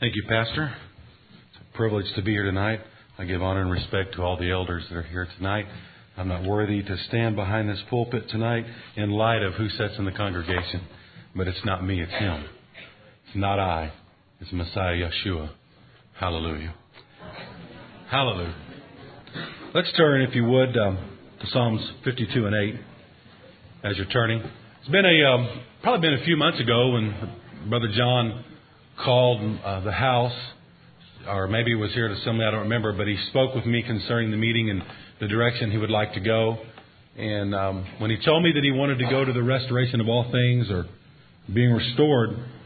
Thank you, Pastor. It's a privilege to be here tonight. I give honor and respect to all the elders that are here tonight. I'm not worthy to stand behind this pulpit tonight in light of who sits in the congregation. But it's not me, it's Him. It's not I. It's Messiah Yeshua. Hallelujah. Hallelujah. Let's turn, if you would, to Psalms 52 and 8 as you're turning. It's been probably been a few months ago when Brother John called the house, or maybe he was here at assembly, I don't remember, but he spoke with me concerning the meeting and the direction he would like to go. And when he told me that he wanted to go to the restoration of all things or being restored,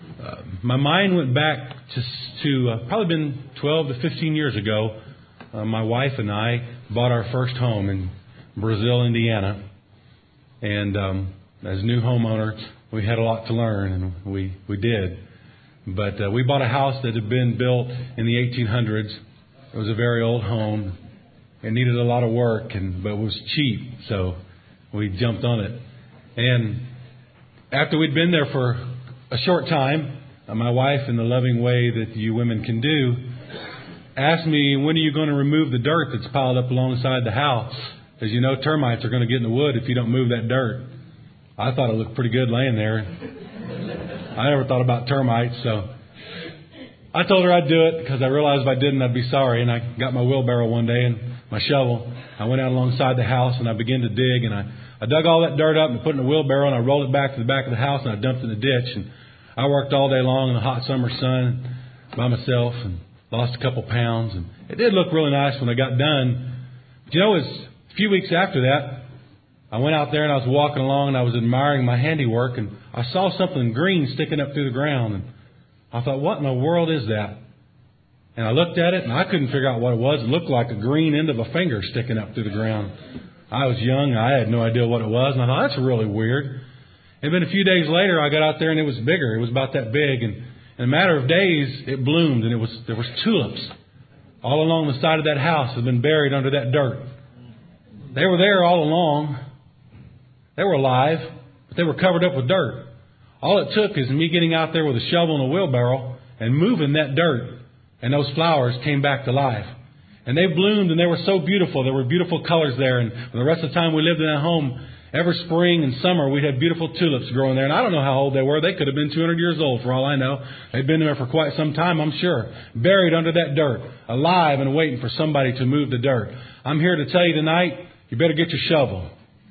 my mind went back to probably been 12 to 15 years ago. My wife and I bought our first home in Brazil, Indiana. And as new homeowners, we had a lot to learn, and we did. But we bought a house that had been built in the 1800s. It was a very old home. It needed a lot of work, but it was cheap, so we jumped on it. And after we'd been there for a short time, my wife, in the loving way that you women can do, asked me, when are you going to remove the dirt that's piled up alongside the house? As you know, termites are going to get in the wood if you don't move that dirt. I thought it looked pretty good laying there. I never thought about termites, so I told her I'd do it because I realized if I didn't, I'd be sorry. And I got my wheelbarrow one day and my shovel. I went out alongside the house and I began to dig, and I dug all that dirt up and put it in a wheelbarrow, and I rolled it back to the back of the house and I dumped it in the ditch. And I worked all day long in the hot summer sun by myself and lost a couple pounds. And it did look really nice when I got done. But you know, it was a few weeks after that, I went out there and I was walking along and I was admiring my handiwork, and I saw something green sticking up through the ground. And I thought, what in the world is that? And I looked at it and I couldn't figure out what it was. It looked like a green end of a finger sticking up through the ground. I was young. I had no idea what it was. And I thought, that's really weird. And then a few days later, I got out there and it was bigger. It was about that big. And in a matter of days, it bloomed, and there was tulips all along the side of that house that had been buried under that dirt. They were there all along. They were alive, but they were covered up with dirt. All it took is me getting out there with a shovel and a wheelbarrow and moving that dirt, and those flowers came back to life. And they bloomed, and they were so beautiful. There were beautiful colors there. And the rest of the time we lived in that home, every spring and summer, we'd have beautiful tulips growing there. And I don't know how old they were. They could have been 200 years old for all I know. They'd been there for quite some time, I'm sure. Buried under that dirt, alive and waiting for somebody to move the dirt. I'm here to tell you tonight, you better get your shovel.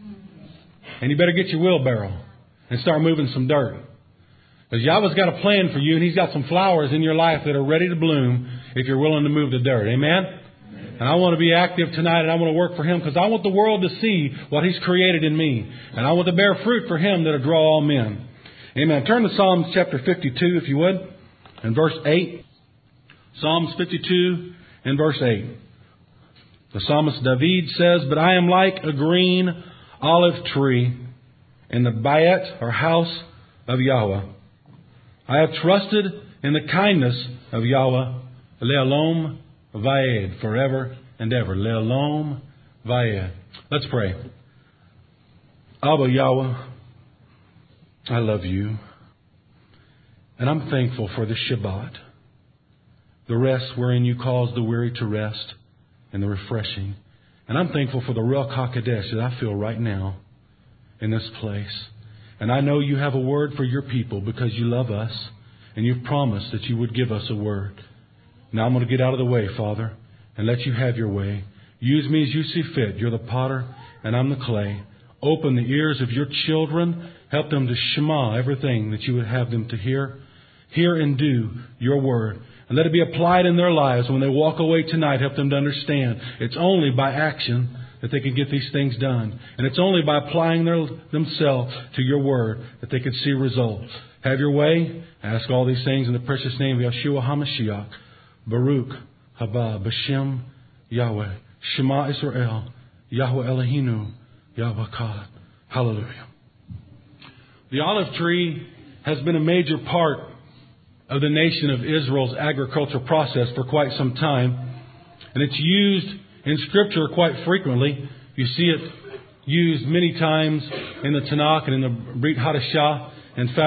And you better get your wheelbarrow and start moving some dirt. Because Yahweh's got a plan for you, and He's got some flowers in your life that are ready to bloom if you're willing to move the dirt. Amen? And I want to be active tonight, and I want to work for Him because I want the world to see what He's created in me. And I want to bear fruit for Him that'll draw all men. Amen. Turn to Psalms chapter 52, if you would, and verse 8. Psalms 52 and verse 8. The psalmist David says, "But I am like a green olive tree in the bayet, or house of Yahweh. I have trusted in the kindness of Yahweh, Le'olom Vayed, forever and ever. Le'olom Vayed." Let's pray. Abba Yahweh, I love You, and I'm thankful for the Shabbat, the rest wherein You cause the weary to rest, and the refreshing. And I'm thankful for the Ruach HaKodesh that I feel right now in this place. And I know You have a word for Your people because You love us, and You've promised that You would give us a word. Now I'm going to get out of the way, Father, and let You have Your way. Use me as You see fit. You're the potter, and I'm the clay. Open the ears of Your children. Help them to shema everything that You would have them to hear. Hear and do Your word. And let it be applied in their lives. When they walk away tonight, help them to understand it's only by action that they can get these things done. And it's only by applying themselves to Your word that they can see results. Have Your way. I ask all these things in the precious name of Yeshua HaMashiach. Baruch haba b'shem Yahweh. Shema Israel. Yahweh Eloheinu. Yahweh Echad. Hallelujah. The olive tree has been a major part of the nation of Israel's agricultural process for quite some time. And it's used in Scripture quite frequently. You see it used many times in the Tanakh and in the Brit Hadashah. In fact,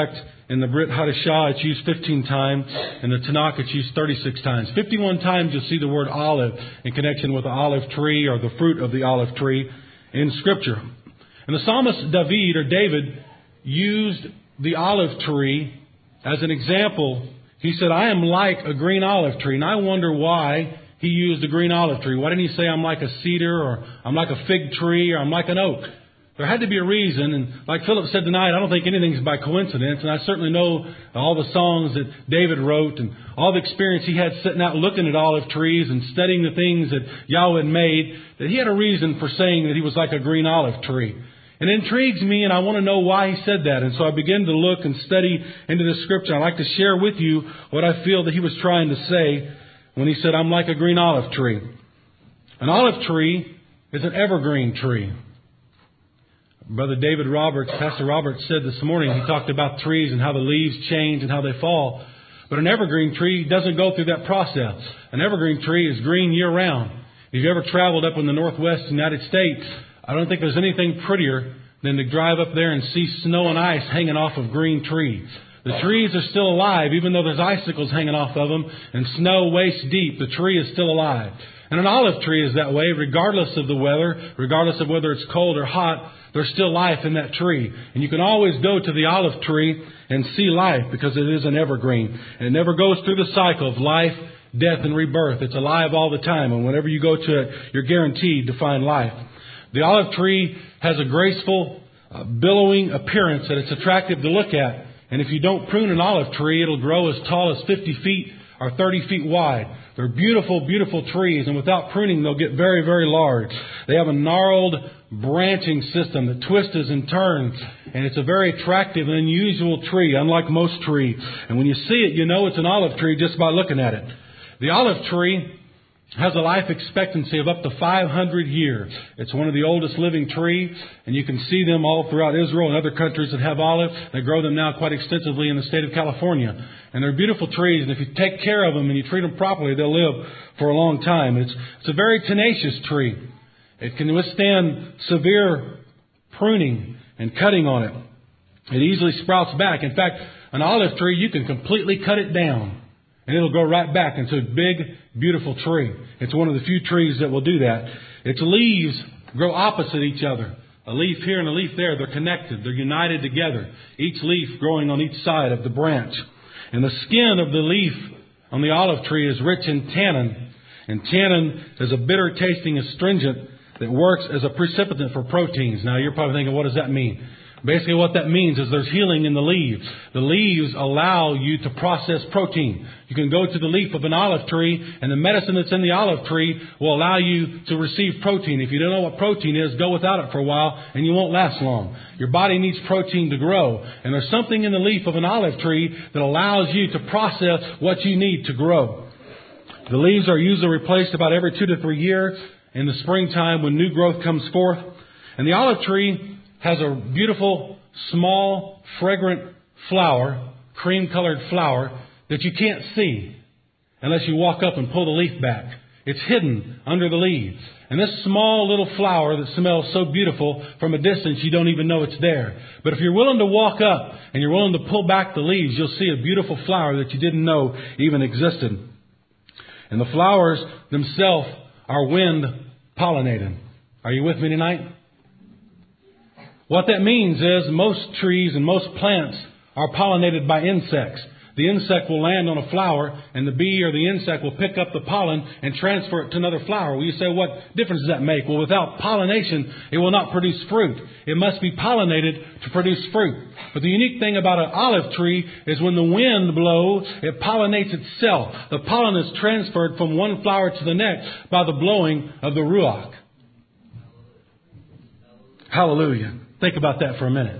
In the Brit Hadashah, it's used 15 times. In the Tanakh, it's used 36 times. 51 times you'll see the word olive in connection with the olive tree or the fruit of the olive tree in Scripture. And the psalmist David used the olive tree as an example. He said, I am like a green olive tree. And I wonder why he used a green olive tree. Why didn't he say I'm like a cedar, or I'm like a fig tree, or I'm like an oak? There had to be a reason, and like Philip said tonight, I don't think anything's by coincidence, and I certainly know all the songs that David wrote and all the experience he had sitting out looking at olive trees and studying the things that Yahweh had made, that he had a reason for saying that he was like a green olive tree. And it intrigues me, and I want to know why he said that. And so I began to look and study into the Scripture. I'd like to share with you what I feel that he was trying to say when he said, I'm like a green olive tree. An olive tree is an evergreen tree. Brother David Roberts, Pastor Roberts said this morning, he talked about trees and how the leaves change and how they fall. But an evergreen tree doesn't go through that process. An evergreen tree is green year-round. If you've ever traveled up in the northwest United States, I don't think there's anything prettier than to drive up there and see snow and ice hanging off of green trees. The trees are still alive, even though there's icicles hanging off of them and snow waist deep. The tree is still alive. And an olive tree is that way, regardless of the weather, regardless of whether it's cold or hot, there's still life in that tree. And you can always go to the olive tree and see life because it is an evergreen. And it never goes through the cycle of life, death, and rebirth. It's alive all the time. And whenever you go to it, you're guaranteed to find life. The olive tree has a graceful, billowing appearance that it's attractive to look at. And if you don't prune an olive tree, it'll grow as tall as 50 feet or 30 feet wide. They're beautiful, beautiful trees, and without pruning, they'll get very, very large. They have a gnarled branching system that twists and turns, and it's a very attractive and unusual tree, unlike most trees. And when you see it, you know it's an olive tree just by looking at it. The olive tree has a life expectancy of up to 500 years. It's one of the oldest living trees, and you can see them all throughout Israel and other countries that have olives. They grow them now quite extensively in the state of California. And they're beautiful trees, and if you take care of them and you treat them properly, they'll live for a long time. It's a very tenacious tree. It can withstand severe pruning and cutting on it. It easily sprouts back. In fact, an olive tree, you can completely cut it down, and it'll grow right back into a big, beautiful tree. It's one of the few trees that will do that. Its leaves grow opposite each other. A leaf here and a leaf there, they're connected. They're united together. Each leaf growing on each side of the branch. And the skin of the leaf on the olive tree is rich in tannin. And tannin is a bitter-tasting astringent that works as a precipitant for proteins. Now, you're probably thinking, what does that mean? Basically, what that means is there's healing in the leaves. The leaves allow you to process protein. You can go to the leaf of an olive tree, and the medicine that's in the olive tree will allow you to receive protein. If you don't know what protein is, go without it for a while, and you won't last long. Your body needs protein to grow. And there's something in the leaf of an olive tree that allows you to process what you need to grow. The leaves are usually replaced about every 2 to 3 years in the springtime when new growth comes forth. And the olive tree has a beautiful, small, fragrant flower, cream-colored flower, that you can't see unless you walk up and pull the leaf back. It's hidden under the leaves. And this small little flower that smells so beautiful, from a distance you don't even know it's there. But if you're willing to walk up and you're willing to pull back the leaves, you'll see a beautiful flower that you didn't know even existed. And the flowers themselves are wind pollinated. Are you with me tonight? What that means is most trees and most plants are pollinated by insects. The insect will land on a flower, and the bee or the insect will pick up the pollen and transfer it to another flower. Well, you say, what difference does that make? Well, without pollination, it will not produce fruit. It must be pollinated to produce fruit. But the unique thing about an olive tree is when the wind blows, it pollinates itself. The pollen is transferred from one flower to the next by the blowing of the ruach. Hallelujah. Think about that for a minute.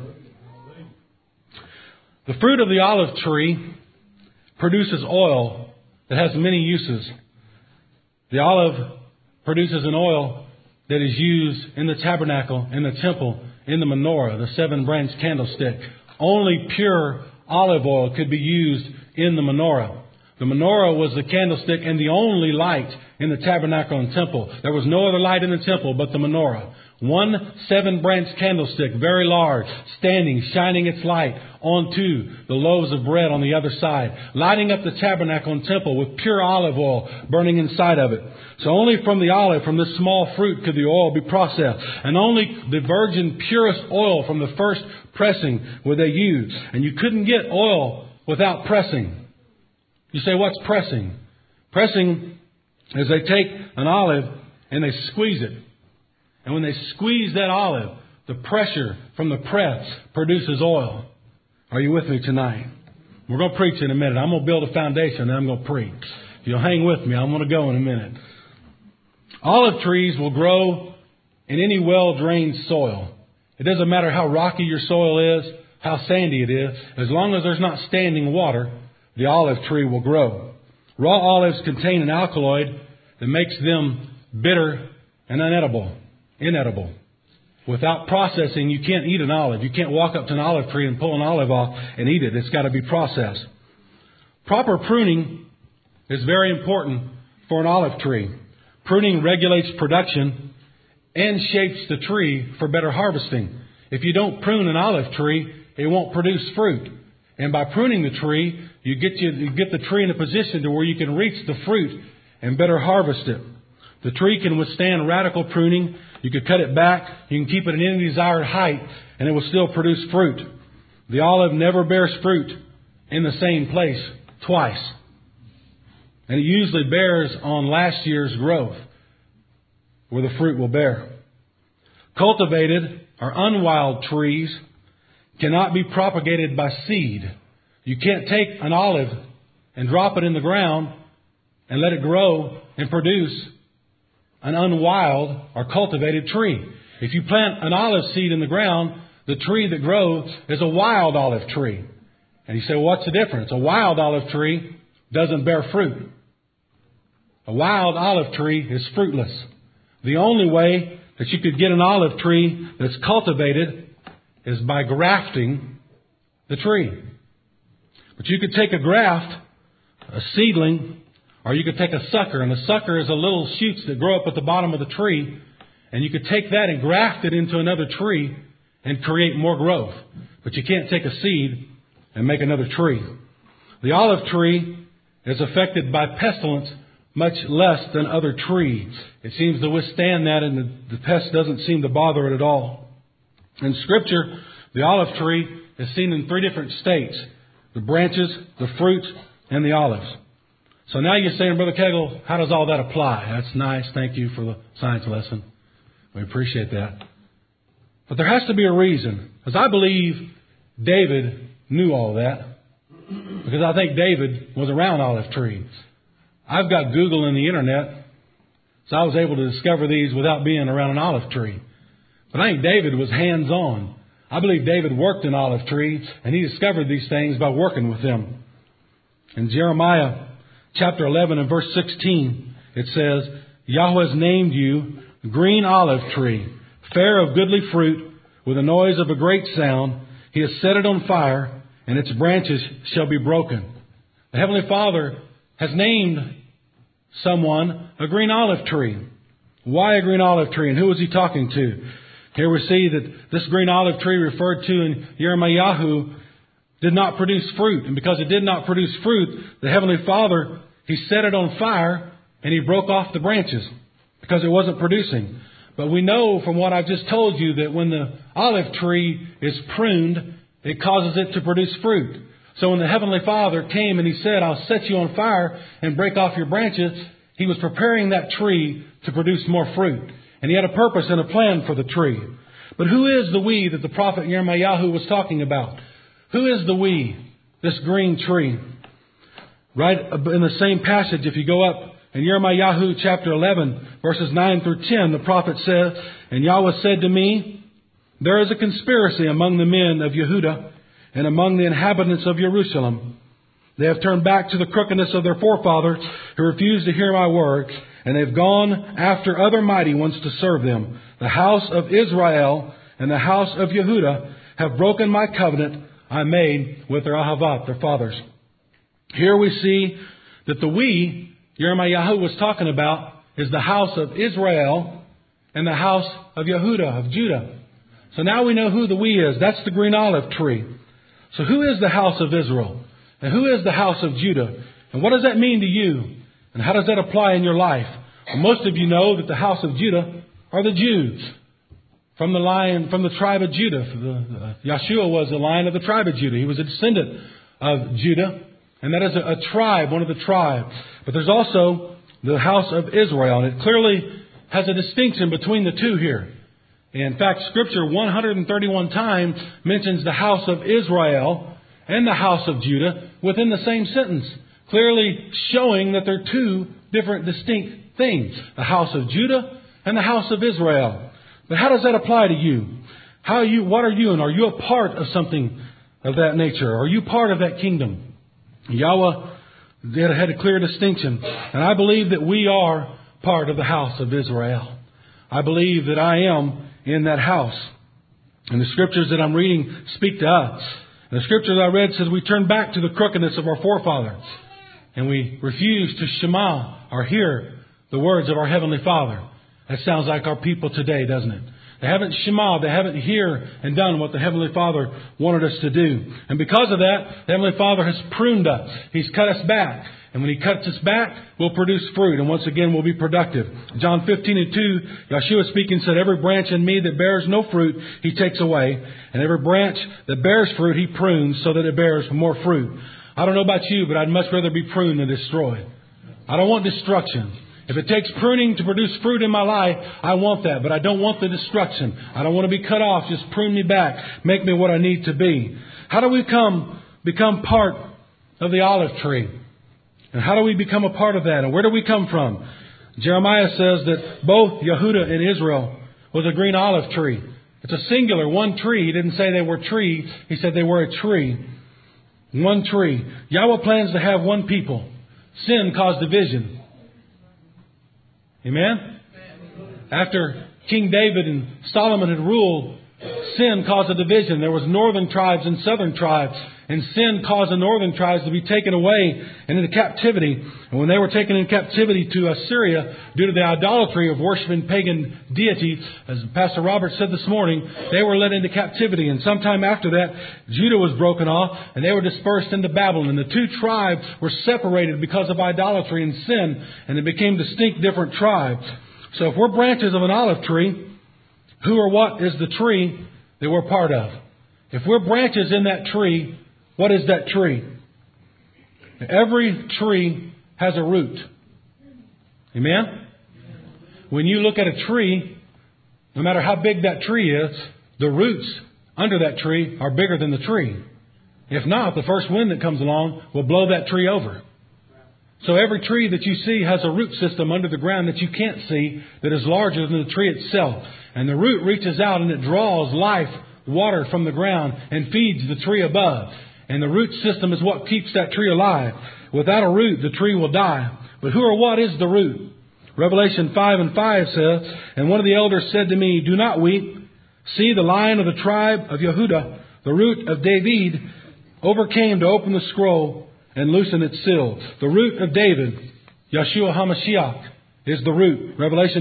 The fruit of the olive tree produces oil that has many uses. The olive produces an oil that is used in the tabernacle, in the temple, in the menorah, the 7-branch candlestick. Only pure olive oil could be used in the menorah. The menorah was the candlestick and the only light in the tabernacle and temple. There was no other light in the temple but the menorah. One 7-branch candlestick, very large, standing, shining its light onto the loaves of bread on the other side, lighting up the tabernacle and temple with pure olive oil burning inside of it. So only from the olive, from this small fruit, could the oil be processed. And only the virgin purest oil from the first pressing would they use. And you couldn't get oil without pressing. You say, what's pressing? Pressing is they take an olive and they squeeze it. And when they squeeze that olive, the pressure from the press produces oil. Are you with me tonight? We're going to preach in a minute. I'm going to build a foundation and then I'm going to preach. If you'll hang with me, I'm going to go in a minute. Olive trees will grow in any well-drained soil. It doesn't matter how rocky your soil is, how sandy it is. As long as there's not standing water, the olive tree will grow. Raw olives contain an alkaloid that makes them bitter and inedible. Without processing, you can't eat an olive. You can't walk up to an olive tree and pull an olive off and eat it. It's got to be processed. Proper pruning is very important for an olive tree. Pruning regulates production and shapes the tree for better harvesting. If you don't prune an olive tree, it won't produce fruit. And by pruning the tree, you get the tree in a position to where you can reach the fruit and better harvest it. The tree can withstand radical pruning. You can cut it back. You can keep it at any desired height, and it will still produce fruit. The olive never bears fruit in the same place twice. And it usually bears on last year's growth, where the fruit will bear. Cultivated or unwild trees cannot be propagated by seed. You can't take an olive and drop it in the ground and let it grow and produce an unwild or cultivated tree. If you plant an olive seed in the ground, the tree that grows is a wild olive tree. And you say, well, what's the difference? A wild olive tree doesn't bear fruit. A wild olive tree is fruitless. The only way that you could get an olive tree that's cultivated is by grafting the tree. But you could take a graft, a seedling, or you could take a sucker, and a sucker is a little shoots that grow up at the bottom of the tree, and you could take that and graft it into another tree and create more growth. But you can't take a seed and make another tree. The olive tree is affected by pestilence much less than other trees. It seems to withstand that, and the pest doesn't seem to bother it at all. In Scripture, the olive tree is seen in 3 different states: the branches, the fruit, and the olives. So now you're saying, Brother Kegel, how does all that apply? That's nice. Thank you for the science lesson. We appreciate that. But there has to be a reason, because I believe David knew all that, because I think David was around olive trees. I've got Google and the internet, so I was able to discover these without being around an olive tree. But I think David was hands-on. I believe David worked in olive trees, and he discovered these things by working with them. In Jeremiah chapter 11 and verse 16, it says, Yahweh has named you green olive tree, fair of goodly fruit, with the noise of a great sound. He has set it on fire, and its branches shall be broken. The Heavenly Father has named someone a green olive tree. Why a green olive tree, and who was he talking to? Here we see that this green olive tree referred to in Jeremiah did not produce fruit. And because it did not produce fruit, the Heavenly Father, He set it on fire and He broke off the branches because it wasn't producing. But we know from what I've just told you that when the olive tree is pruned, it causes it to produce fruit. So when the Heavenly Father came and He said, I'll set you on fire and break off your branches, He was preparing that tree to produce more fruit. And He had a purpose and a plan for the tree. But who is the we that the prophet Jeremiah was talking about? Who is the we, this green tree? Right in the same passage, if you go up in Jeremiah chapter 11, verses 9 through 10, the prophet says, And Yahweh said to me, There is a conspiracy among the men of Yehudah and among the inhabitants of Jerusalem. They have turned back to the crookedness of their forefathers who refused to hear my word, and they've gone after other mighty ones to serve them. The house of Israel and the house of Yehudah have broken my covenant I made with their Ahavat, their fathers. Here we see that the we Jeremiah was talking about is the house of Israel and the house of Yehuda, of Judah. So now we know who the we is. That's the green olive tree. So who is the house of Israel? And who is the house of Judah? And what does that mean to you? And how does that apply in your life? Well, most of you know that the house of Judah are the Jews. From the tribe of Judah. Yeshua was a lion of the tribe of Judah. He was a descendant of Judah. And that is a tribe, one of the tribes. But there's also the house of Israel. And it clearly has a distinction between the two here. In fact, Scripture 131 times mentions the house of Israel and the house of Judah within the same sentence. Clearly showing that they're two different distinct things. The house of Judah and the house of Israel. But how does that apply to you? What are you? And are you a part of something of that nature? Are you part of that kingdom? Yahweh had a clear distinction. And I believe that we are part of the house of Israel. I believe that I am in that house. And the scriptures that I'm reading speak to us. And the scriptures I read says we turn back to the crookedness of our forefathers. And we refuse to shema or hear the words of our Heavenly Father. That sounds like our people today, doesn't it? They haven't shema, they haven't hear and done what the Heavenly Father wanted us to do. And because of that, the Heavenly Father has pruned us. He's cut us back. And when He cuts us back, we'll produce fruit. And once again, we'll be productive. John 15:2, Yeshua speaking said, every branch in me that bears no fruit, He takes away. And every branch that bears fruit, He prunes so that it bears more fruit. I don't know about you, but I'd much rather be pruned than destroyed. I don't want destruction. If it takes pruning to produce fruit in my life, I want that. But I don't want the destruction. I don't want to be cut off. Just prune me back. Make me what I need to be. How do we become part of the olive tree? And how do we become a part of that? And where do we come from? Jeremiah says that both Yehuda and Israel was a green olive tree. It's a singular, one tree. He didn't say they were trees. He said they were a tree. One tree. Yahweh plans to have one people. Sin caused division. Amen? After King David and Solomon had ruled, sin caused a division. There was northern tribes and southern tribes. And sin caused the northern tribes to be taken away and into captivity. And when they were taken in captivity to Assyria due to the idolatry of worshiping pagan deities, as Pastor Robert said this morning, they were led into captivity. And sometime after that, Judah was broken off and they were dispersed into Babylon. And the two tribes were separated because of idolatry and sin, and they became distinct different tribes. So if we're branches of an olive tree, who or what is the tree that we're part of? If we're branches in that tree, what is that tree? Every tree has a root. Amen? When you look at a tree, no matter how big that tree is, the roots under that tree are bigger than the tree. If not, the first wind that comes along will blow that tree over. So every tree that you see has a root system under the ground that you can't see that is larger than the tree itself. And the root reaches out and it draws life, water from the ground and feeds the tree above. And the root system is what keeps that tree alive. Without a root, the tree will die. But who or what is the root? Revelation 5:5 says, and one of the elders said to me, do not weep. See, the Lion of the tribe of Yehuda, the root of David, overcame to open the scroll and loosen its seal. The root of David, Yeshua HaMashiach, is the root. Revelation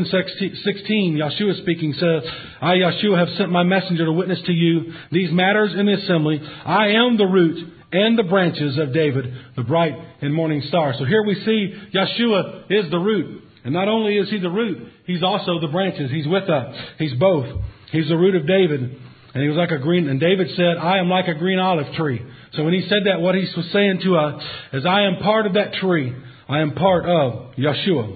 22:16, Yeshua speaking says, I, Yeshua, have sent my messenger to witness to you these matters in the assembly. I am the root and the branches of David, the bright and morning star. So here we see Yeshua is the root. And not only is He the root, He's also the branches. He's with us. He's both. He's the root of David. And He was like a green, and David said, I am like a green olive tree. So when he said that, what he was saying to us is, I am part of that tree. I am part of Yeshua.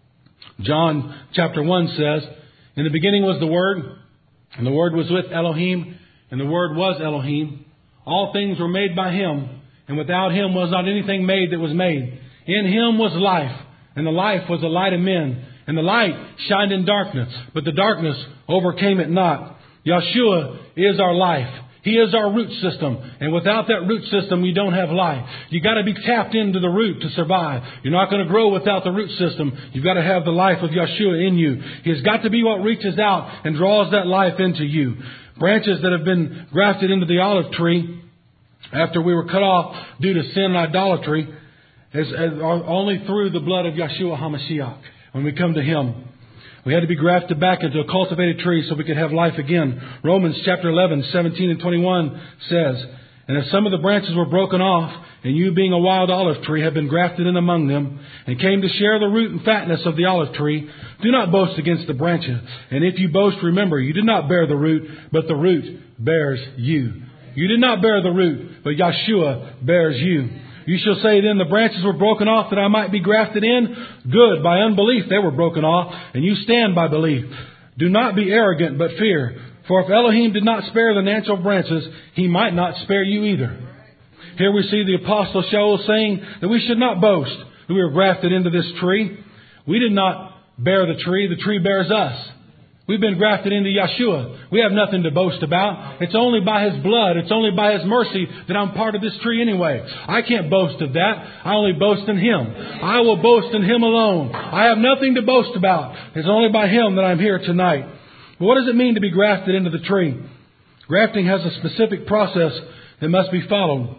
John chapter 1 says, in the beginning was the Word, and the Word was with Elohim, and the Word was Elohim. All things were made by Him, and without Him was not anything made that was made. In Him was life, and the life was the light of men. And the light shined in darkness, but the darkness overcame it not. Yeshua is our life. He is our root system. And without that root system, you don't have life. You've got to be tapped into the root to survive. You're not going to grow without the root system. You've got to have the life of Yeshua in you. He's got to be what reaches out and draws that life into you. Branches that have been grafted into the olive tree after we were cut off due to sin and idolatry are only through the blood of Yeshua HaMashiach when we come to Him. We had to be grafted back into a cultivated tree so we could have life again. Romans chapter 11, 17 and 21 says, "And if some of the branches were broken off, and you being a wild olive tree have been grafted in among them, and came to share the root and fatness of the olive tree, do not boast against the branches. And if you boast, remember, you did not bear the root, but the root bears you." You did not bear the root, but Yeshua bears you. You shall say then, the branches were broken off that I might be grafted in. Good, by unbelief they were broken off, and you stand by belief. Do not be arrogant, but fear. For if Elohim did not spare the natural branches, He might not spare you either. Here we see the Apostle Shaul saying that we should not boast that we were grafted into this tree. We did not bear the tree bears us. We've been grafted into Yeshua. We have nothing to boast about. It's only by His blood, it's only by His mercy that I'm part of this tree anyway. I can't boast of that. I only boast in Him. I will boast in Him alone. I have nothing to boast about. It's only by Him that I'm here tonight. But what does it mean to be grafted into the tree? Grafting has a specific process that must be followed.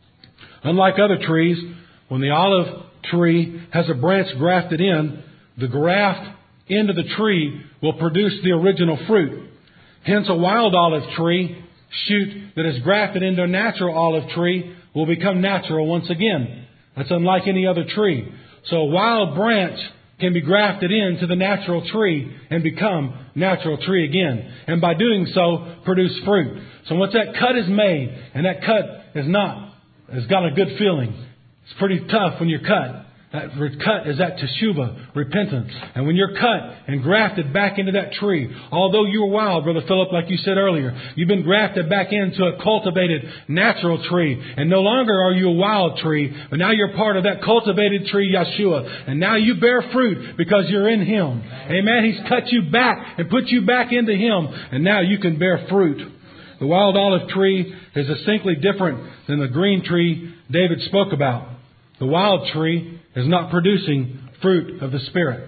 Unlike other trees, when the olive tree has a branch grafted in, the graft into the tree will produce the original fruit. Hence, a wild olive tree shoot that is grafted into a natural olive tree will become natural once again. That's unlike any other tree. So a wild branch can be grafted into the natural tree and become natural tree again. And by doing so, produce fruit. So once that cut is made, and that cut has got a good feeling. It's pretty tough when you're cut. That cut is that teshuvah, repentance. And when you're cut and grafted back into that tree, although you were wild, Brother Philip, like you said earlier, you've been grafted back into a cultivated natural tree. And no longer are you a wild tree, but now you're part of that cultivated tree, Yeshua. And now you bear fruit because you're in Him. Amen. He's cut you back and put you back into Him. And now you can bear fruit. The wild olive tree is distinctly different than the green tree David spoke about. The wild tree is not producing fruit of the Spirit.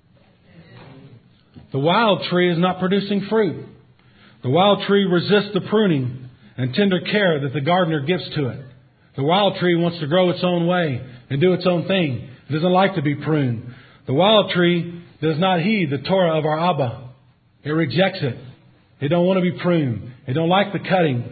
The wild tree is not producing fruit. The wild tree resists the pruning and tender care that the gardener gives to it. The wild tree wants to grow its own way and do its own thing. It doesn't like to be pruned. The wild tree does not heed the Torah of our Abba. It rejects it. It don't want to be pruned. It don't like the cutting.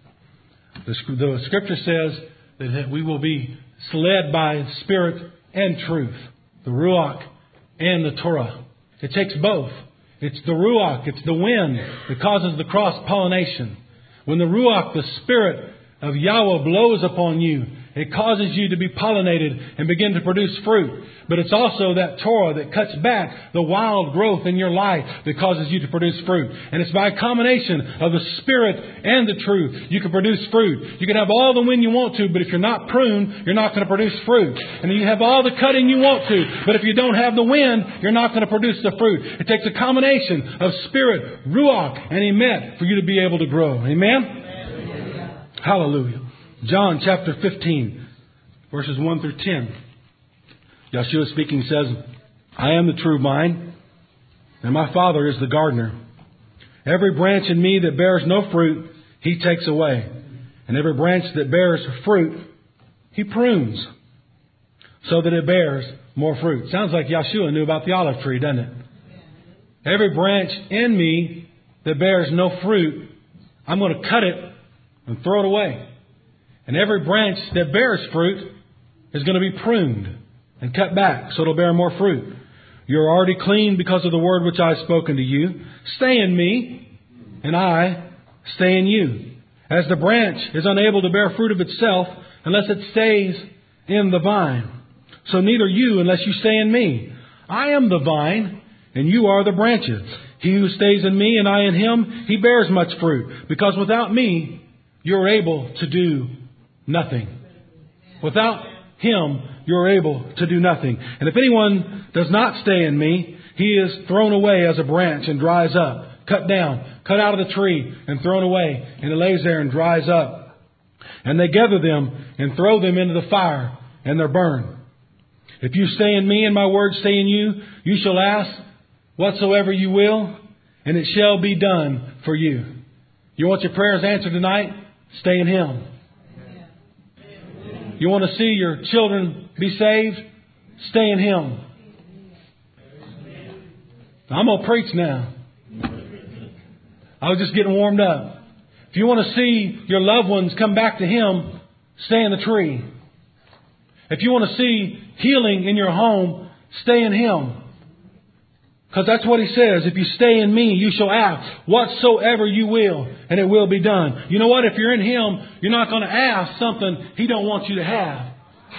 The Scripture says that we will be led by Spirit and truth, the Ruach and the Torah. It takes both. It's the Ruach, it's the wind that causes the cross-pollination. When the Ruach, the Spirit of Yahweh, blows upon you, it causes you to be pollinated and begin to produce fruit. But it's also that Torah that cuts back the wild growth in your life that causes you to produce fruit. And it's by a combination of the Spirit and the truth you can produce fruit. You can have all the wind you want to, but if you're not pruned, you're not going to produce fruit. And you have all the cutting you want to, but if you don't have the wind, you're not going to produce the fruit. It takes a combination of Spirit, Ruach, and Emet for you to be able to grow. Amen? Hallelujah. John chapter 15, verses 1 through 10. Yeshua speaking says, "I am the true vine, and my Father is the gardener. Every branch in me that bears no fruit, He takes away. And every branch that bears fruit, He prunes, so that it bears more fruit." Sounds like Yeshua knew about the olive tree, doesn't it? Every branch in me that bears no fruit, I'm going to cut it and throw it away. And every branch that bears fruit is going to be pruned and cut back so it'll bear more fruit. You're already clean because of the word which I have spoken to you. Stay in me, and I stay in you. As the branch is unable to bear fruit of itself unless it stays in the vine, so neither you unless you stay in me. I am the vine, and you are the branches. He who stays in me and I in him, he bears much fruit. Because without me, you're able to do nothing. Without Him, you're able to do nothing. And if anyone does not stay in me, he is thrown away as a branch and dries up, cut down, cut out of the tree and thrown away. And it lays there and dries up. And they gather them and throw them into the fire, and they're burned. If you stay in me and my words stay in you, you shall ask whatsoever you will, and it shall be done for you. You want your prayers answered tonight? Stay in Him. You want to see your children be saved? Stay in Him. I'm going to preach now. I was just getting warmed up. If you want to see your loved ones come back to Him, stay in the tree. If you want to see healing in your home, stay in Him. Because that's what He says. If you stay in Me, you shall ask whatsoever you will, and it will be done. You know what? If you're in Him, you're not going to ask something He don't want you to have.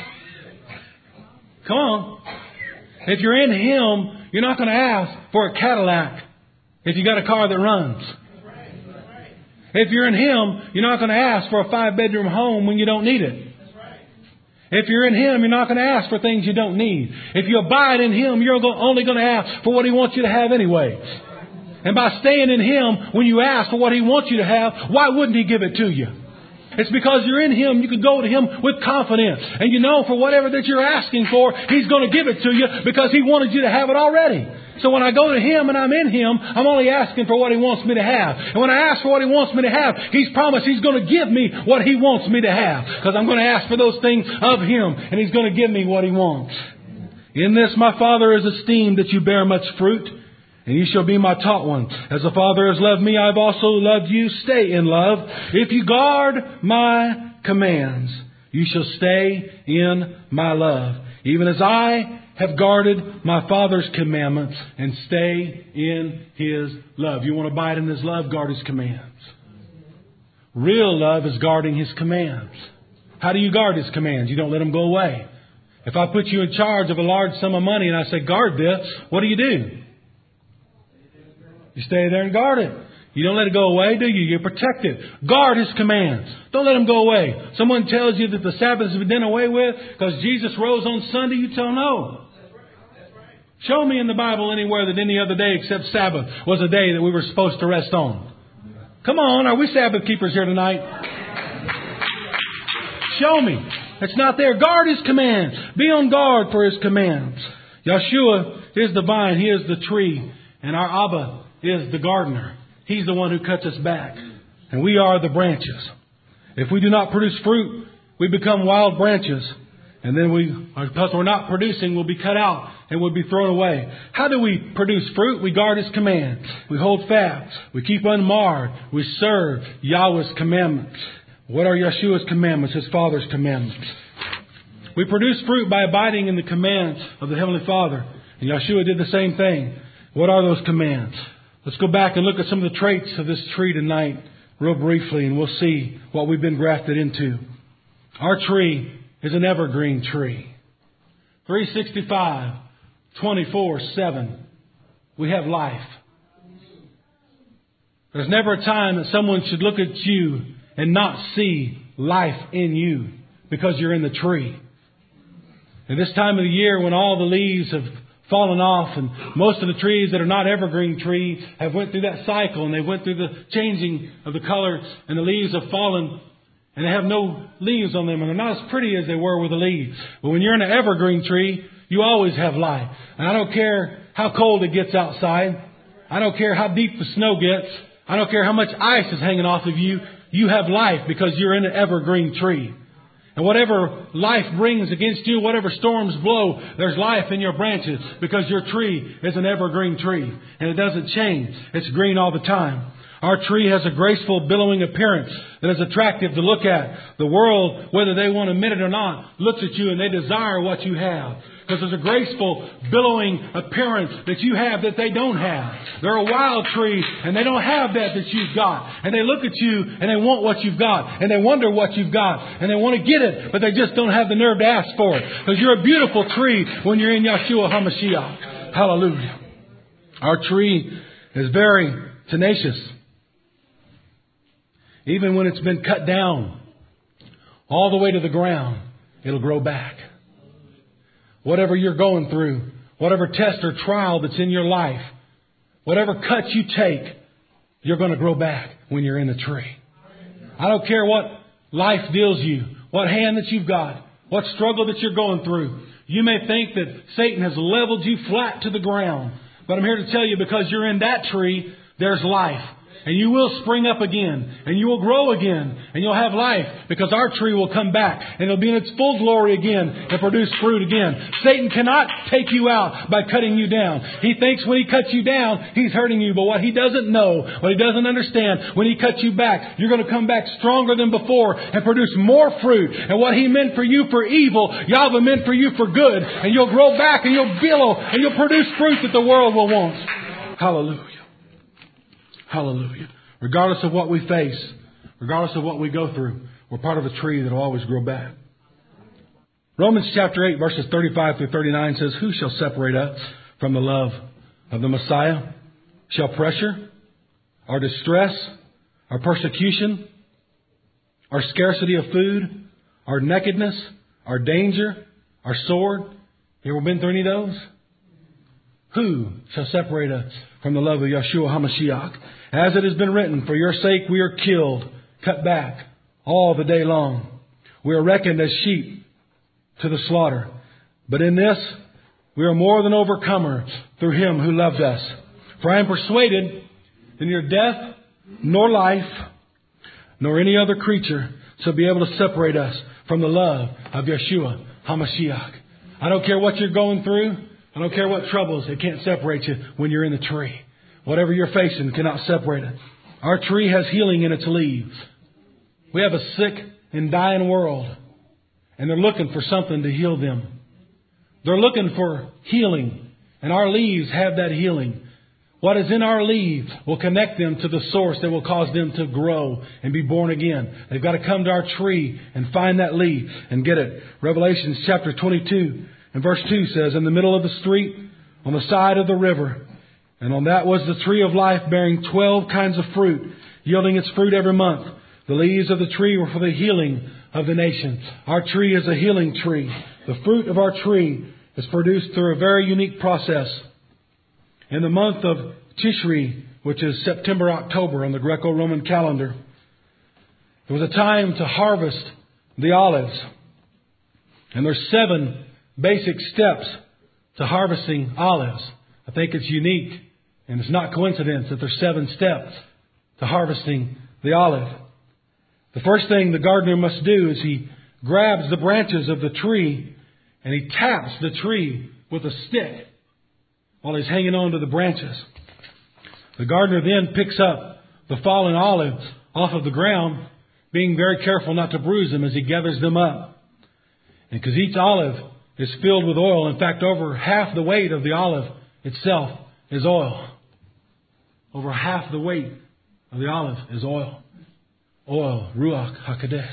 Come on. If you're in Him, you're not going to ask for a Cadillac if you got a car that runs. If you're in Him, you're not going to ask for a 5-bedroom home when you don't need it. If you're in Him, you're not going to ask for things you don't need. If you abide in Him, you're only going to ask for what He wants you to have anyway. And by staying in Him, when you ask for what He wants you to have, why wouldn't He give it to you? It's because you're in Him, you can go to Him with confidence. And you know for whatever that you're asking for, He's going to give it to you because He wanted you to have it already. So when I go to Him and I'm in Him, I'm only asking for what He wants me to have. And when I ask for what He wants me to have, He's promised He's going to give me what He wants me to have. Because I'm going to ask for those things of Him, and He's going to give me what He wants. In this my Father is esteemed that you bear much fruit, and you shall be my taught one. As the Father has loved me, I have also loved you. Stay in love. If you guard my commands, you shall stay in my love. Even as I have guarded my Father's commandments and stay in His love. You want to abide in His love? Guard His commands. Real love is guarding His commands. How do you guard His commands? You don't let them go away. If I put you in charge of a large sum of money and I say, guard this, what do? You stay there and guard it. You don't let it go away, do you? You protect it. Guard His commands. Don't let them go away. Someone tells you that the Sabbath has been done away with because Jesus rose on Sunday. You tell them no. Show me in the Bible anywhere that any other day except Sabbath was a day that we were supposed to rest on. Come on, are we Sabbath keepers here tonight? Show me. It's not there. Guard His commands. Be on guard for His commands. Yeshua is the vine. He is the tree. And our Abba is the gardener. He's the one who cuts us back. And we are the branches. If we do not produce fruit, we become wild branches. And then because we're not producing, we'll be cut out and we'll be thrown away. How do we produce fruit? We guard His commands. We hold fast. We keep unmarred. We serve Yahweh's commandments. What are Yeshua's commandments? His Father's commandments. We produce fruit by abiding in the commands of the Heavenly Father. And Yeshua did the same thing. What are those commands? Let's go back and look at some of the traits of this tree tonight real briefly, and we'll see what we've been grafted into. Our tree is an evergreen tree. 365, 24/7. We have life. There's never a time that someone should look at you and not see life in you because you're in the tree. At this time of the year when all the leaves have fallen off and most of the trees that are not evergreen trees have went through that cycle and they went through the changing of the color and the leaves have fallen and they have no leaves on them and they're not as pretty as they were with the leaves. But when you're in an evergreen tree, you always have life. And I don't care how cold it gets outside. I don't care how deep the snow gets. I don't care how much ice is hanging off of you. You have life because you're in an evergreen tree. And whatever life brings against you, whatever storms blow, there's life in your branches because your tree is an evergreen tree. And it doesn't change. It's green all the time. Our tree has a graceful, billowing appearance that is attractive to look at. The world, whether they want to admit it or not, looks at you and they desire what you have. Because there's a graceful, billowing appearance that you have that they don't have. They're a wild tree and they don't have that you've got. And they look at you and they want what you've got. And they wonder what you've got. And they want to get it, but they just don't have the nerve to ask for it. Because you're a beautiful tree when you're in Yeshua HaMashiach. Hallelujah. Our tree is very tenacious. Even when it's been cut down all the way to the ground, it'll grow back. Whatever you're going through, whatever test or trial that's in your life, whatever cut you take, you're going to grow back when you're in the tree. I don't care what life deals you, what hand that you've got, what struggle that you're going through. You may think that Satan has leveled you flat to the ground. But I'm here to tell you, because you're in that tree, there's life. And you will spring up again. And you will grow again. And you'll have life. Because our tree will come back. And it'll be in its full glory again. And produce fruit again. Satan cannot take you out by cutting you down. He thinks when he cuts you down, he's hurting you. But what he doesn't know, what he doesn't understand, when he cuts you back, you're going to come back stronger than before and produce more fruit. And what he meant for you for evil, Yahweh meant for you for good. And you'll grow back and you'll billow and you'll produce fruit that the world will want. Hallelujah. Hallelujah. Regardless of what we face, regardless of what we go through, we're part of a tree that will always grow back. Romans chapter 8 verses 35 through 39 says, who shall separate us from the love of the Messiah? Shall pressure, or distress, or persecution, or scarcity of food, or nakedness, or danger, or sword? You ever been through any of those? Who shall separate us from the love of Yeshua HaMashiach? As it has been written, for your sake we are killed, cut back, all the day long. We are reckoned as sheep to the slaughter. But in this we are more than overcomers through Him who loved us. For I am persuaded that neither death, nor life, nor any other creature shall be able to separate us from the love of Yeshua HaMashiach. I don't care what you're going through. I don't care what troubles. It can't separate you when you're in the tree. Whatever you're facing cannot separate it. Our tree has healing in its leaves. We have a sick and dying world. And they're looking for something to heal them. They're looking for healing. And our leaves have that healing. What is in our leaves will connect them to the source that will cause them to grow and be born again. They've got to come to our tree and find that leaf and get it. Revelation chapter 22 and verse 2 says, in the middle of the street, on the side of the river, and on that was the tree of life bearing 12 kinds of fruit, yielding its fruit every month. The leaves of the tree were for the healing of the nations. Our tree is a healing tree. The fruit of our tree is produced through a very unique process. In the month of Tishri, which is September, October on the Greco-Roman calendar, it was a time to harvest the olives. And there's 7 basic steps to harvesting olives. I think it's unique and it's not coincidence that there's 7 steps to harvesting the olive. The first thing the gardener must do is he grabs the branches of the tree and he taps the tree with a stick while he's hanging on to the branches. The gardener then picks up the fallen olives off of the ground, being very careful not to bruise them as he gathers them up. And because each olive is filled with oil, in fact, over half the weight of the olive itself is oil. Over half the weight of the olive is oil. Oil, Ruach HaKodesh.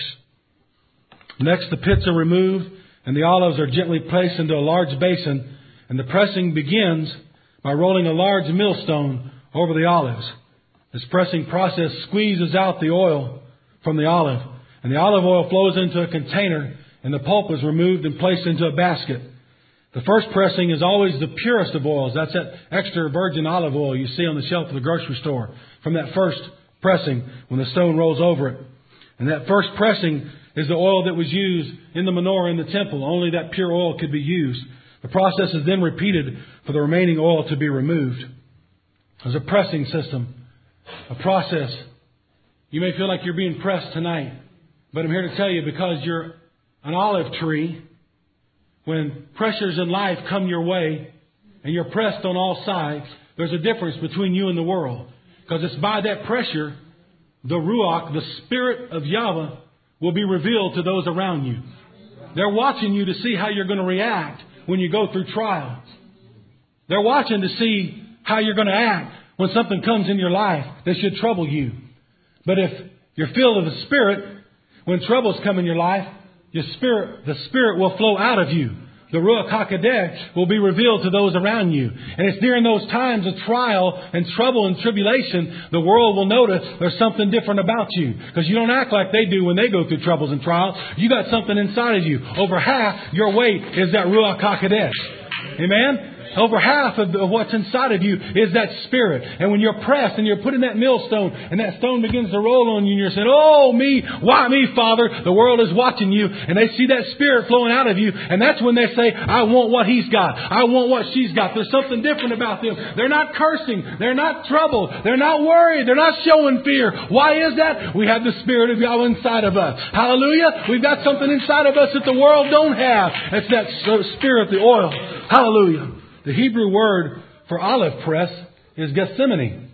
Next, the pits are removed and the olives are gently placed into a large basin, and the pressing begins by rolling a large millstone over the olives. This pressing process squeezes out the oil from the olive, and the olive oil flows into a container, and the pulp is removed and placed into a basket. The first pressing is always the purest of oils. That's that extra virgin olive oil you see on the shelf of the grocery store. From that first pressing, when the stone rolls over it. And that first pressing is the oil that was used in the menorah in the temple. Only that pure oil could be used. The process is then repeated for the remaining oil to be removed. There's a pressing system, a process. You may feel like you're being pressed tonight, but I'm here to tell you, because you're an olive tree, when pressures in life come your way and you're pressed on all sides, there's a difference between you and the world. Because it's by that pressure, the Ruach, the Spirit of Yahweh, will be revealed to those around you. They're watching you to see how you're going to react when you go through trials. They're watching to see how you're going to act when something comes in your life that should trouble you. But if you're filled with the Spirit, when troubles come in your life, the Spirit will flow out of you. The Ruach HaKodesh will be revealed to those around you. And it's during those times of trial and trouble and tribulation, the world will notice there's something different about you. Because you don't act like they do when they go through troubles and trials. You got something inside of you. Over half your weight is that Ruach HaKodesh. Amen? Over half of what's inside of you is that Spirit. And when you're pressed and you're put in that millstone and that stone begins to roll on you and you're saying, oh, me, why me, Father? The world is watching you and they see that Spirit flowing out of you. And that's when they say, I want what he's got. I want what she's got. There's something different about them. They're not cursing. They're not troubled. They're not worried. They're not showing fear. Why is that? We have the Spirit of God inside of us. Hallelujah. We've got something inside of us that the world don't have. It's that Spirit, the oil. Hallelujah. The Hebrew word for olive press is Gethsemane.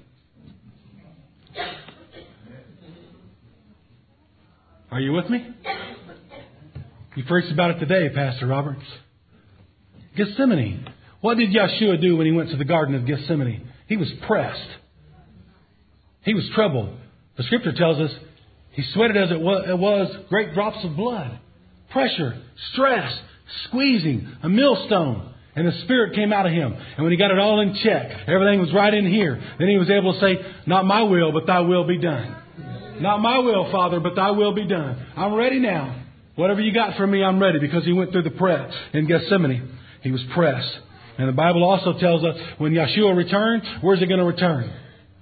Are you with me? You preached about it today, Pastor Roberts. Gethsemane. What did Yeshua do when he went to the Garden of Gethsemane? He was pressed. He was troubled. The Scripture tells us he sweated as it was great drops of blood. Pressure, stress, squeezing, a millstone. And the Spirit came out of him. And when he got it all in check, everything was right in here. Then he was able to say, not my will, but thy will be done. Not my will, Father, but thy will be done. I'm ready now. Whatever you got for me, I'm ready. Because he went through the press in Gethsemane. He was pressed. And the Bible also tells us when Yeshua returns, where's he going to return?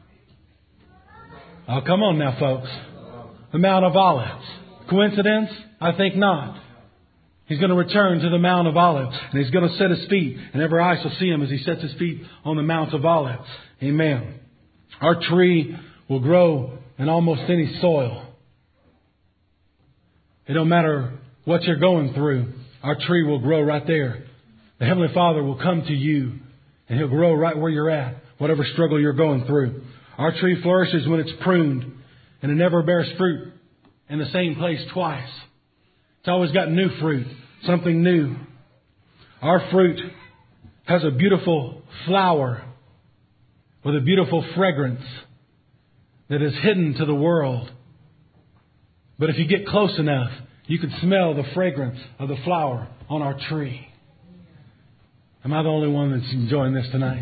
Oh, come on now, folks. The Mount of Olives. Coincidence? I think not. He's going to return to the Mount of Olives. And he's going to set his feet. And every eye shall see him as he sets his feet on the Mount of Olives. Amen. Our tree will grow in almost any soil. It don't matter what you're going through. Our tree will grow right there. The Heavenly Father will come to you. And He'll grow right where you're at. Whatever struggle you're going through. Our tree flourishes when it's pruned. And it never bears fruit in the same place twice. It's always got new fruit, something new. Our fruit has a beautiful flower with a beautiful fragrance that is hidden to the world. But if you get close enough, you can smell the fragrance of the flower on our tree. Am I the only one that's enjoying this tonight?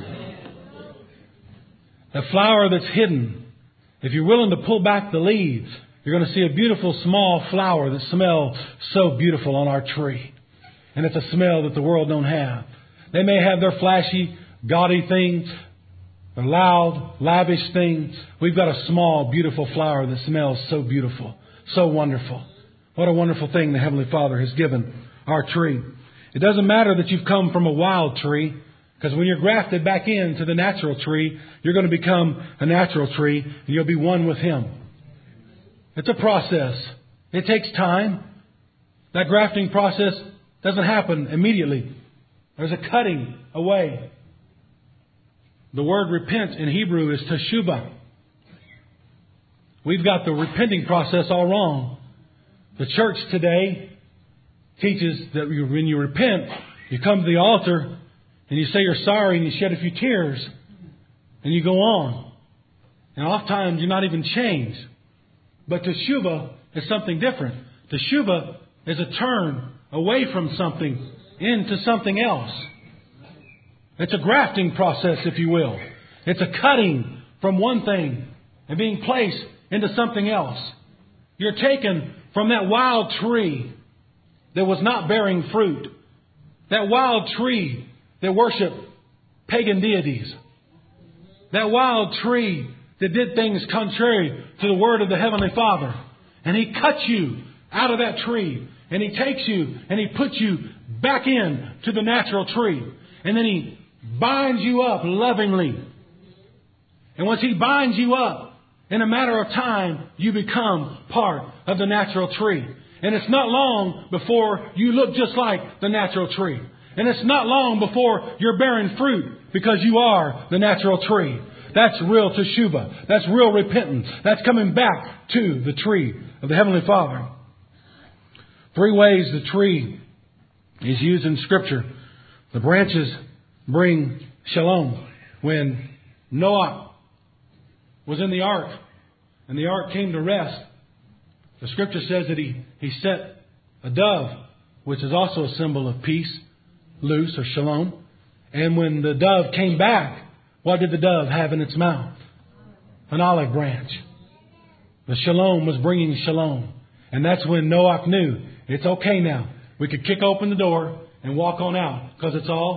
The flower that's hidden, if you're willing to pull back the leaves, you're going to see a beautiful small flower that smells so beautiful on our tree. And it's a smell that the world don't have. They may have their flashy, gaudy things, their loud, lavish things. We've got a small, beautiful flower that smells so beautiful, so wonderful. What a wonderful thing the Heavenly Father has given our tree. It doesn't matter that you've come from a wild tree, because when you're grafted back into the natural tree, you're going to become a natural tree and you'll be one with Him. It's a process. It takes time. That grafting process doesn't happen immediately. There's a cutting away. The word repent in Hebrew is teshuvah. We've got the repenting process all wrong. The church today teaches that when you repent, you come to the altar and you say you're sorry and you shed a few tears and you go on. And oftentimes you're not even changed. But teshuvah is something different. Teshuvah is a turn away from something into something else. It's a grafting process, if you will. It's a cutting from one thing and being placed into something else. You're taken from that wild tree that was not bearing fruit. That wild tree that worshiped pagan deities. That wild tree that did things contrary to the word of the Heavenly Father. And He cuts you out of that tree. And He takes you and He puts you back in to the natural tree. And then He binds you up lovingly. And once He binds you up, in a matter of time, you become part of the natural tree. And it's not long before you look just like the natural tree. And it's not long before you're bearing fruit because you are the natural tree. That's real teshuvah. That's real repentance. That's coming back to the tree of the Heavenly Father. 3 ways the tree is used in Scripture. The branches bring shalom. When Noah was in the ark and the ark came to rest, the Scripture says that he set a dove, which is also a symbol of peace, loose or shalom. And when the dove came back, what did the dove have in its mouth? An olive branch. The shalom was bringing shalom. And that's when Noah knew it's okay now. We could kick open the door and walk on out because it's all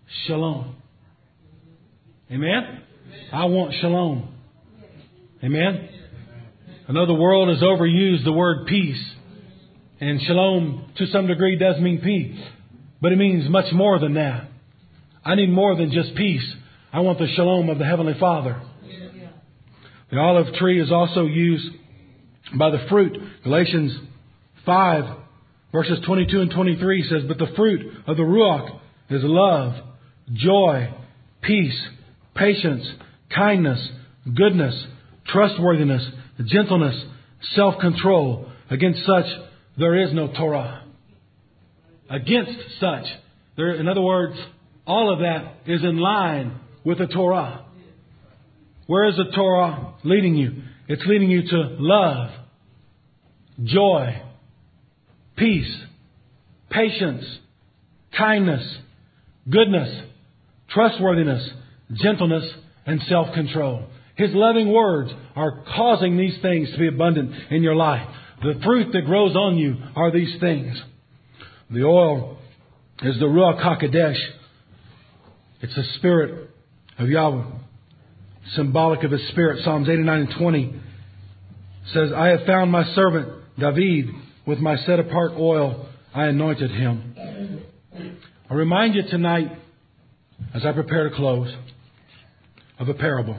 shalom. Amen? I want shalom. Amen? I know the world has overused the word peace. And shalom, to some degree, does mean peace. But it means much more than that. I need more than just peace. I want the shalom of the Heavenly Father. The olive tree is also used by the fruit. Galatians 5, verses 22 and 23 says, "But the fruit of the Ruach is love, joy, peace, patience, kindness, goodness, trustworthiness, gentleness, self-control. Against such there is no Torah." Against such. In other words, all of that is in line with the Torah. Where is the Torah leading you? It's leading you to love, joy, peace, patience, kindness, goodness, trustworthiness, gentleness, and self-control. His loving words are causing these things to be abundant in your life. The fruit that grows on you are these things. The oil is the Ruach HaKodesh. It's the Spirit of Yahweh. Symbolic of His Spirit. Psalms 89 and 20 says, "I have found my servant David. With my set-apart oil, I anointed him." I remind you tonight, as I prepare to close, of a parable.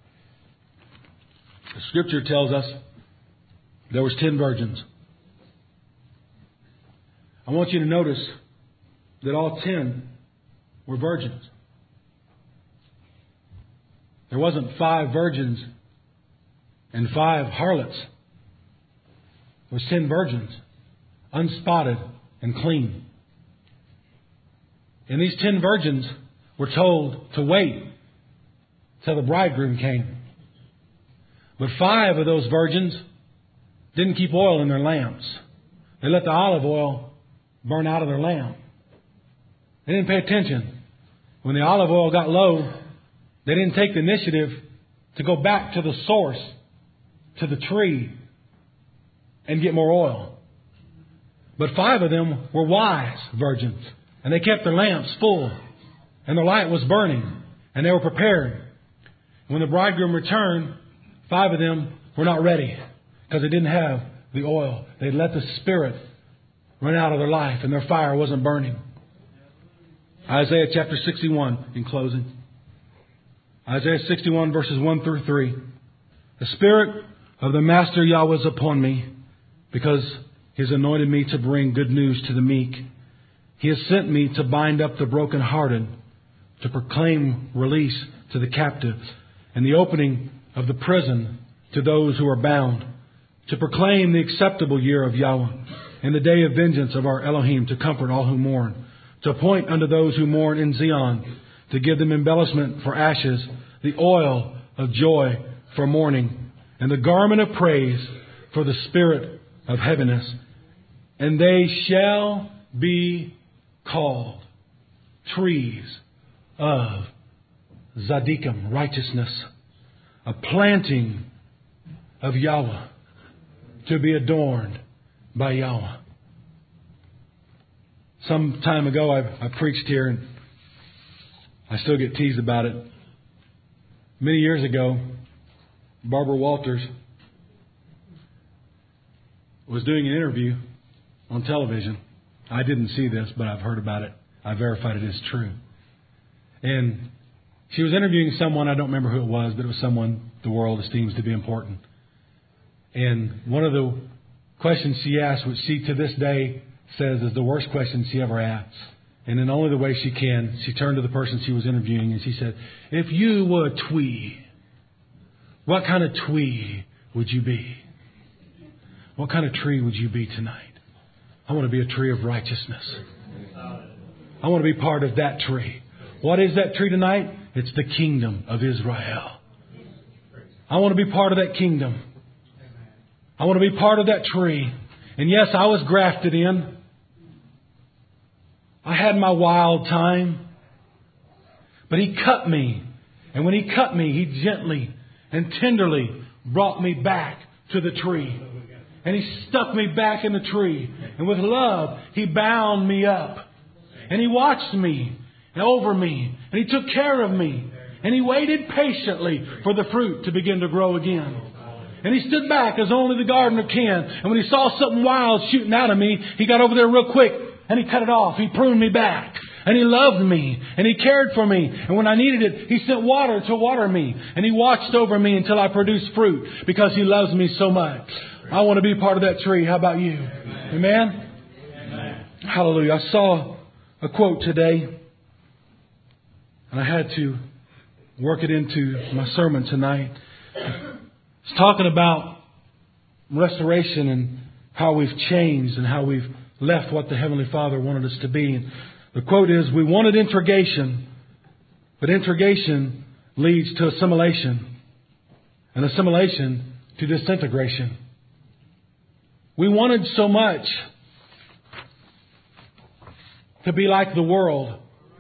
The Scripture tells us there was 10 virgins. I want you to notice that all 10 were virgins. There wasn't 5 virgins and 5 harlots. There was 10 virgins, unspotted and clean. And these 10 virgins were told to wait till the bridegroom came. But 5 of those virgins didn't keep oil in their lamps. They let the olive oil burn out of their lamp. They didn't pay attention. When the olive oil got low, they didn't take the initiative to go back to the source, to the tree, and get more oil. But 5 of them were wise virgins. And they kept their lamps full. And their light was burning. And they were prepared. When the bridegroom returned, 5 of them were not ready. Because they didn't have the oil. They let the Spirit run out of their life. And their fire wasn't burning. Isaiah chapter 61 in closing. Isaiah 61 verses 1 through 3. "The Spirit of the Master Yahweh is upon me, because He has anointed me to bring good news to the meek. He has sent me to bind up the brokenhearted, to proclaim release to the captive, and the opening of the prison to those who are bound, to proclaim the acceptable year of Yahweh, and the day of vengeance of our Elohim, to comfort all who mourn, to appoint unto those who mourn in Zion, to give them embellishment for ashes, the oil of joy for mourning, and the garment of praise for the spirit of heaviness. And they shall be called trees of Tzaddikim, righteousness, a planting of Yahweh, to be adorned by Yahweh." Some time ago, I preached here, and I still get teased about it. Many years ago, Barbara Walters was doing an interview on television. I didn't see this, but I've heard about it. I verified it is true. And she was interviewing someone, I don't remember who it was, but it was someone the world esteems to be important. And one of the questions she asked, which she to this day says is the worst question she ever asked. And in only the way she can, she turned to the person she was interviewing and she said, "If you were a tree, what kind of tree would you be? What kind of tree would you be tonight?" I want to be a tree of righteousness. I want to be part of that tree. What is that tree tonight? It's the kingdom of Israel. I want to be part of that kingdom. I want to be part of that tree. And yes, I was grafted in. I had my wild time. But He cut me. And when He cut me, He gently and tenderly brought me back to the tree. And He stuck me back in the tree. And with love, He bound me up. And He watched me. over me. And He took care of me. And He waited patiently for the fruit to begin to grow again. And He stood back as only the gardener can. And when He saw something wild shooting out of me, He got over there real quick and He cut it off. He pruned me back. And He loved me. And He cared for me. And when I needed it, He sent water to water me. And He watched over me until I produced fruit because He loves me so much. I want to be part of that tree. How about you? Amen? Amen. Hallelujah. I saw a quote today. And I had to work it into my sermon tonight. It's talking about restoration and how we've changed and how we've left what the Heavenly Father wanted us to be. And the quote is, we wanted integration, but integration leads to assimilation, and assimilation to disintegration. We wanted so much to be like the world.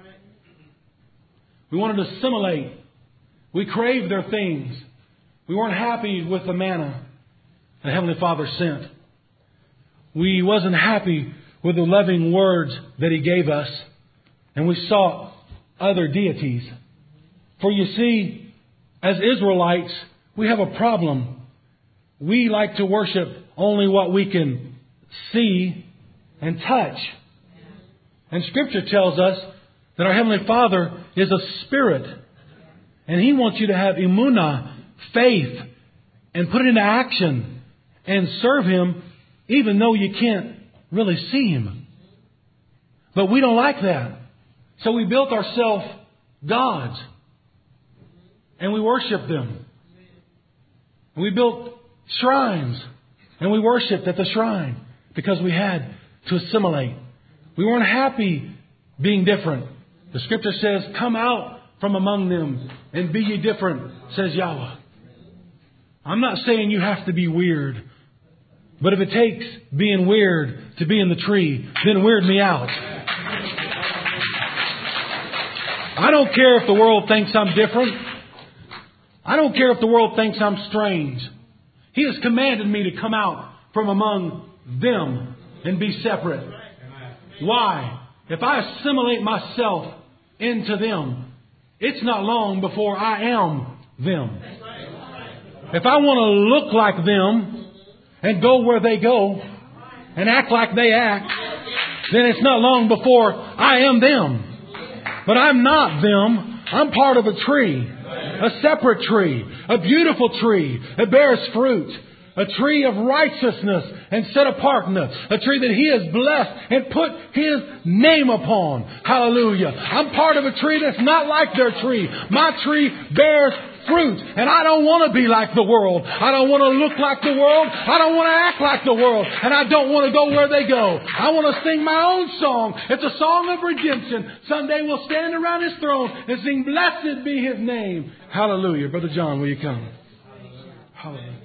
We wanted to assimilate. We craved their things. We weren't happy with the manna the Heavenly Father sent. We wasn't happy with the loving words that He gave us. And we sought other deities. For you see, as Israelites, we have a problem. We like to worship only what we can see and touch. And Scripture tells us that our Heavenly Father is a spirit. And He wants you to have emunah, faith, and put it into action and serve Him even though you can't really see Him. But we don't like that. So we built ourselves gods. And we worship them. And we built shrines. And we worshipped at the shrine because we had to assimilate. We weren't happy being different. The Scripture says, come out from among them and be ye different, says Yahweh. I'm not saying you have to be weird. But if it takes being weird to be in the tree, then weird me out. I don't care if the world thinks I'm different. I don't care if the world thinks I'm strange. He has commanded me to come out from among them and be separate. Why? If I assimilate myself into them, it's not long before I am them. If I want to look like them and go where they go and act like they act, then it's not long before I am them. But I'm not them. I'm part of a tree. A separate tree. A beautiful tree that bears fruit. A tree of righteousness and set apartness. A tree that He has blessed and put His name upon. Hallelujah. I'm part of a tree that's not like their tree. My tree bears fruit. And I don't want to be like the world. I don't want to look like the world. I don't want to act like the world. And I don't want to go where they go. I want to sing my own song. It's a song of redemption. Someday we'll stand around His throne and sing, blessed be His name. Hallelujah. Brother John, will you come? Hallelujah.